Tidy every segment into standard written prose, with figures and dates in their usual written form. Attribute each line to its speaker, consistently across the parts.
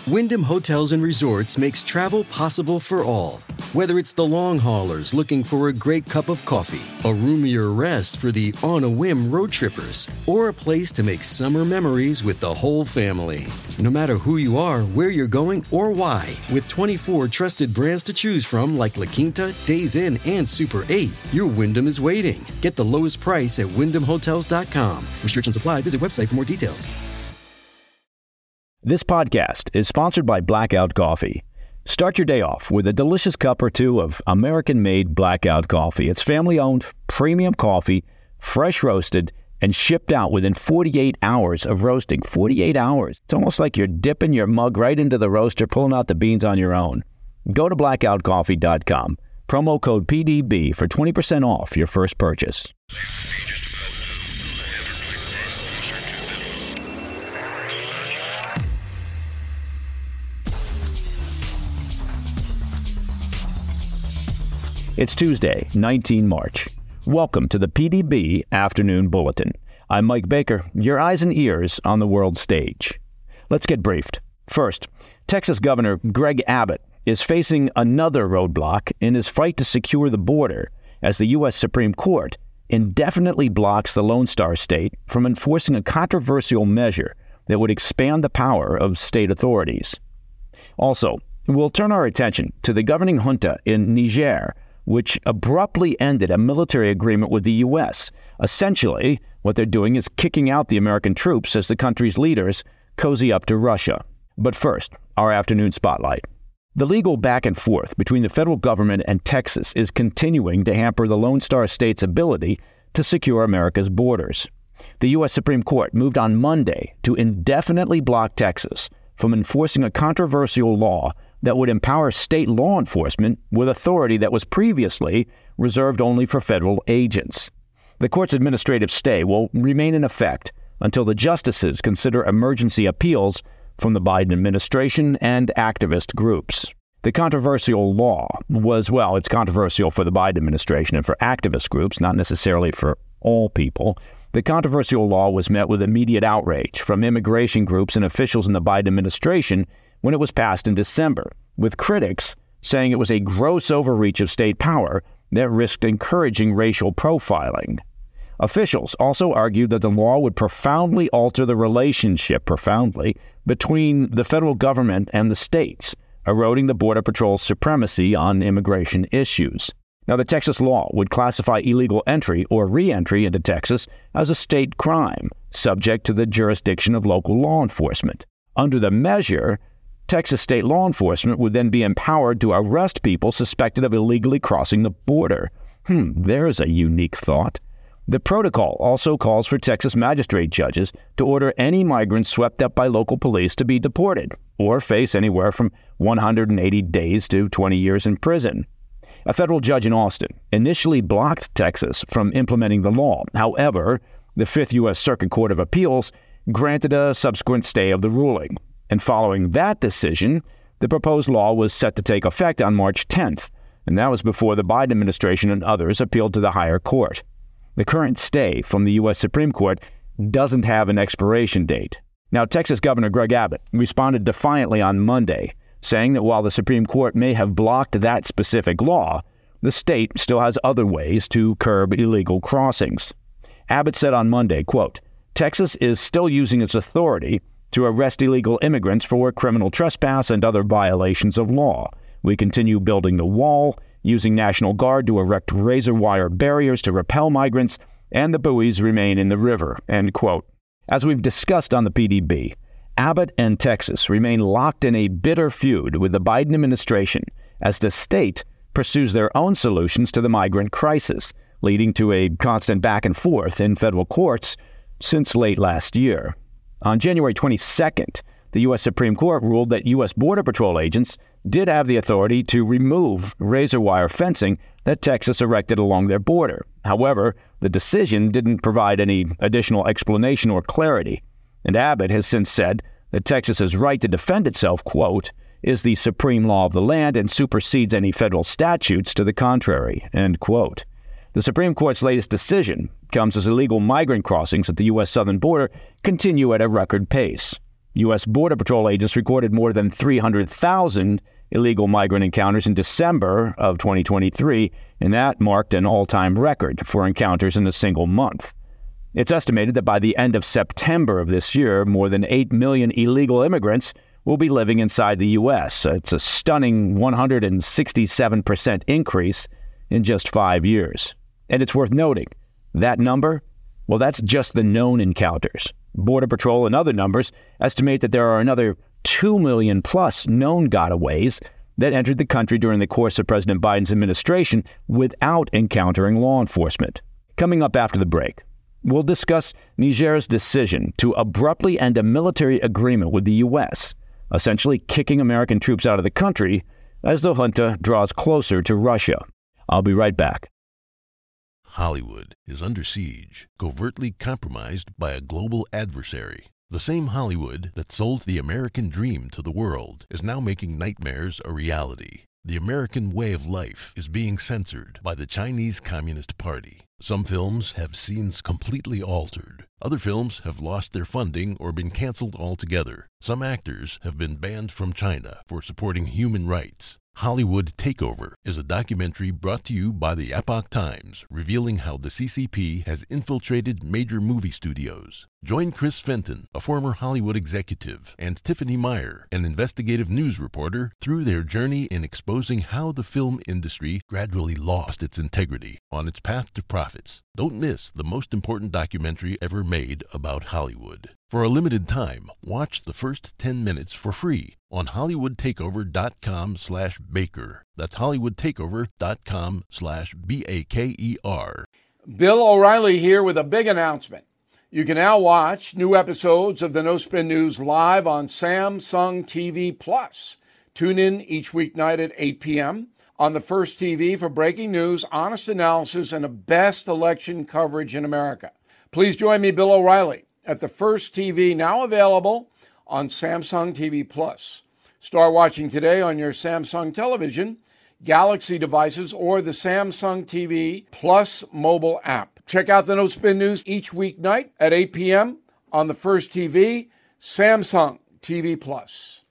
Speaker 1: Wyndham Hotels and Resorts makes travel possible for all. Whether it's the long haulers looking for a great cup of coffee, a roomier rest for the on-a-whim road trippers, or a place to make summer memories with the whole family. No matter who you are, where you're going, or why, with 24 trusted brands to choose from like La Quinta, Days Inn, and Super 8, your Wyndham is waiting. Get the lowest price at WyndhamHotels.com. Restrictions apply. Visit website for more details.
Speaker 2: This podcast is sponsored by Blackout Coffee. Start your day off with a delicious cup or two of American-made Blackout Coffee. It's family-owned, premium coffee, fresh roasted, and shipped out within 48 hours of roasting. 48 hours. It's almost like you're dipping your mug right into the roaster, pulling out the beans on your own. Go to blackoutcoffee.com. Promo code PDB for 20% off your first purchase. It's Tuesday, 19 March. Welcome to the PDB Afternoon Bulletin. I'm Mike Baker, your eyes and ears on the world stage. Let's get briefed. First, Texas Governor Greg Abbott is facing another roadblock in his fight to secure the border as the U.S. Supreme Court indefinitely blocks the Lone Star State from enforcing a controversial measure that would expand the power of state authorities. Also, we'll turn our attention to the governing junta in Niger, which abruptly ended a military agreement with the U.S. Essentially, what they're doing is kicking out the American troops as the country's leaders cozy up to Russia. But first, our afternoon spotlight. The legal back and forth between the federal government and Texas is continuing to hamper the Lone Star State's ability to secure America's borders. The U.S. Supreme Court moved on Monday to indefinitely block Texas from enforcing a controversial law that would empower state law enforcement with authority that was previously reserved only for federal agents. The court's administrative stay will remain in effect until the justices consider emergency appeals from the Biden administration and activist groups. The controversial law was, well, it's controversial for the Biden administration and for activist groups, not necessarily for all people. The controversial law was met with immediate outrage from immigration groups and officials in the Biden administration when it was passed in December, with critics saying it was a gross overreach of state power that risked encouraging racial profiling. Officials also argued that the law would profoundly alter the relationship, between the federal government and the states, eroding the Border Patrol's supremacy on immigration issues. Now, the Texas law would classify illegal entry or re-entry into Texas as a state crime, subject to the jurisdiction of local law enforcement. Under the measure, Texas state law enforcement would then be empowered to arrest people suspected of illegally crossing the border. There's a unique thought. The protocol also calls for Texas magistrate judges to order any migrants swept up by local police to be deported or face anywhere from 180 days to 20 years in prison. A federal judge in Austin initially blocked Texas from implementing the law. However, the Fifth U.S. Circuit Court of Appeals granted a subsequent stay of the ruling. And following that decision, the proposed law was set to take effect on March 10th, and that was before the Biden administration and others appealed to the higher court. The current stay from the U.S. Supreme Court doesn't have an expiration date. Now, Texas Governor Greg Abbott responded defiantly on Monday, saying that while the Supreme Court may have blocked that specific law, the state still has other ways to curb illegal crossings. Abbott said on Monday, quote, "Texas is still using its authority to arrest illegal immigrants for criminal trespass and other violations of law. We continue building the wall, using National Guard to erect razor wire barriers to repel migrants, and the buoys remain in the river," end quote. As we've discussed on the PDB, Abbott and Texas remain locked in a bitter feud with the Biden administration as the state pursues their own solutions to the migrant crisis, leading to a constant back and forth in federal courts since late last year. On January 22nd, the U.S. Supreme Court ruled that U.S. Border Patrol agents did have the authority to remove razor wire fencing that Texas erected along their border. However, the decision didn't provide any additional explanation or clarity, and Abbott has since said that Texas's right to defend itself, quote, is the supreme law of the land and supersedes any federal statutes to the contrary, end quote. The Supreme Court's latest decision comes as illegal migrant crossings at the U.S. southern border continue at a record pace. U.S. Border Patrol agents recorded more than 300,000 illegal migrant encounters in December of 2023, and that marked an all-time record for encounters in a single month. It's estimated that by the end of September of this year, more than 8 million illegal immigrants will be living inside the U.S. It's a stunning 167% increase in just 5 years. And it's worth noting, that number, well, that's just the known encounters. Border Patrol and other numbers estimate that there are another 2 million plus known gotaways that entered the country during the course of President Biden's administration without encountering law enforcement. Coming up after the break, we'll discuss Niger's decision to abruptly end a military agreement with the U.S., essentially kicking American troops out of the country as the junta draws closer to Russia. I'll be right back.
Speaker 3: Hollywood is under siege, covertly compromised by a global adversary. The same Hollywood that sold the American dream to the world is now making nightmares a reality. The American way of life is being censored by the Chinese Communist Party. Some films have scenes completely altered. Other films have lost their funding or been canceled altogether. Some actors have been banned from China for supporting human rights. Hollywood Takeover is a documentary brought to you by the Epoch Times, revealing how the CCP has infiltrated major movie studios. Join Chris Fenton, a former Hollywood executive, and Tiffany Meyer, an investigative news reporter, through their journey in exposing how the film industry gradually lost its integrity on its path to profits. Don't miss the most important documentary ever made about Hollywood. For a limited time, watch the first 10 minutes for free on HollywoodTakeover.com/Baker. That's HollywoodTakeover.com/BAKER.
Speaker 4: Bill O'Reilly here with a big announcement. You can now watch new episodes of the No Spin News live on Samsung TV Plus. Tune in each weeknight at 8 p.m. on the First TV for breaking news, honest analysis, and the best election coverage in America. Please join me, Bill O'Reilly, at the First TV, now available on Samsung TV Plus. Start watching today on your Samsung television, Galaxy devices, or the Samsung TV Plus mobile app. Check out the No Spin News each weeknight at 8 p.m. on the First TV, Samsung TV Plus.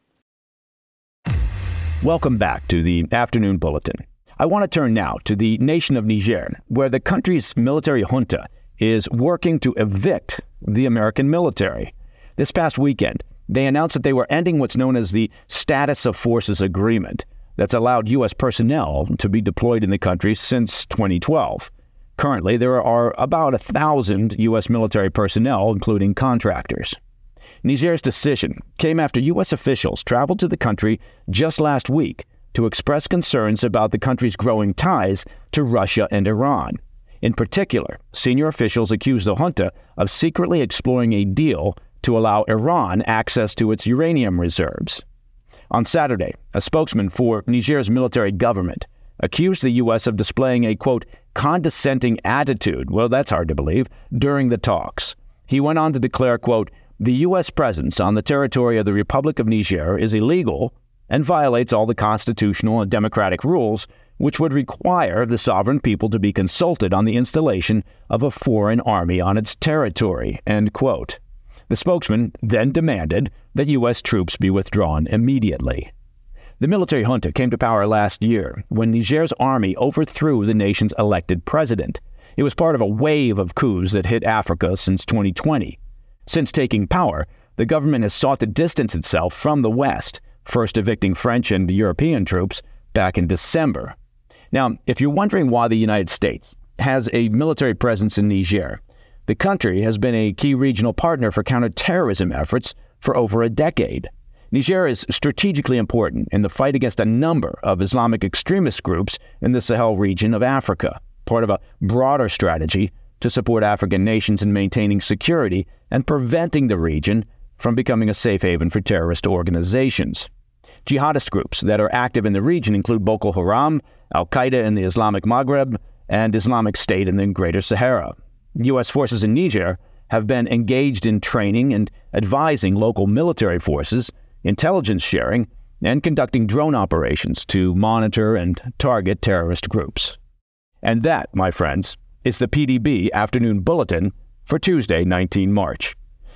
Speaker 2: Welcome back to the Afternoon Bulletin. I want to turn now to the nation of Niger, where the country's military junta is working to evict the American military. This past weekend, they announced that they were ending what's known as the Status of Forces Agreement that's allowed U.S. personnel to be deployed in the country since 2012. Currently, there are about 1,000 U.S. military personnel, including contractors. Niger's decision came after U.S. officials traveled to the country just last week to express concerns about the country's growing ties to Russia and Iran. In particular, senior officials accused the junta of secretly exploring a deal to allow Iran access to its uranium reserves. On Saturday, a spokesman for Niger's military government accused the U.S. of displaying a, quote, condescending attitude, well, that's hard to believe, during the talks. He went on to declare, quote, the U.S. presence on the territory of the Republic of Niger is illegal and violates all the constitutional and democratic rules which would require the sovereign people to be consulted on the installation of a foreign army on its territory, end quote. The spokesman then demanded that U.S. troops be withdrawn immediately. The military junta came to power last year when Niger's army overthrew the nation's elected president. It was part of a wave of coups that hit Africa since 2020. Since taking power, the government has sought to distance itself from the West, first evicting French and European troops back in December. Now, if you're wondering why the United States has a military presence in Niger, the country has been a key regional partner for counterterrorism efforts for over a decade. Niger is strategically important in the fight against a number of Islamic extremist groups in the Sahel region of Africa, part of a broader strategy to support African nations in maintaining security and preventing the region from becoming a safe haven for terrorist organizations. Jihadist groups that are active in the region include Boko Haram, Al-Qaeda in the Islamic Maghreb, and Islamic State in the Greater Sahara. U.S. forces in Niger have been engaged in training and advising local military forces, intelligence sharing, and conducting drone operations to monitor and target terrorist groups. And that, my friends, is the PDB Afternoon Bulletin for Tuesday, 19 March.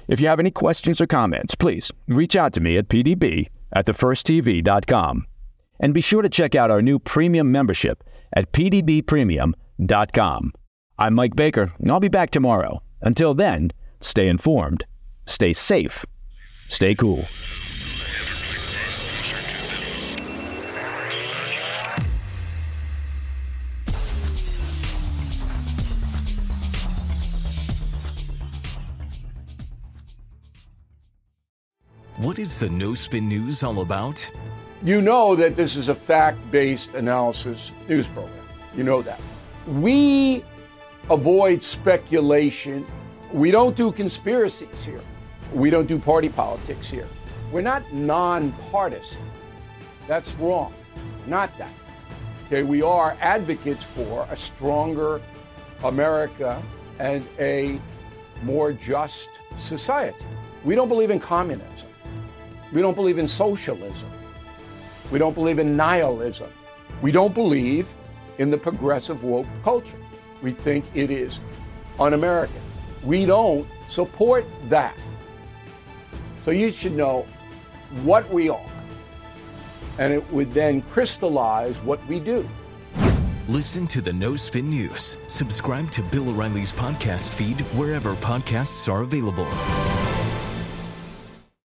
Speaker 2: If you have any questions or comments, please reach out to me at pdb@thefirsttv.com. And be sure to check out our new premium membership at pdbpremium.com. I'm Mike Baker, and I'll be back tomorrow. Until then, stay informed, stay safe, stay cool.
Speaker 5: What is the No Spin News all about?
Speaker 4: You know that this is a fact-based analysis news program. You know that. We avoid speculation. We don't do conspiracies here. We don't do party politics here. We're not nonpartisan. That's wrong. Not that. Okay, we are advocates for a stronger America and a more just society. We don't believe in communism. We don't believe in socialism. We don't believe in nihilism. We don't believe in the progressive woke culture. We think it is un-American. We don't support that. So you should know what we are, and it would then crystallize what we do.
Speaker 5: Listen to the No Spin News. Subscribe to Bill O'Reilly's podcast feed wherever podcasts are available.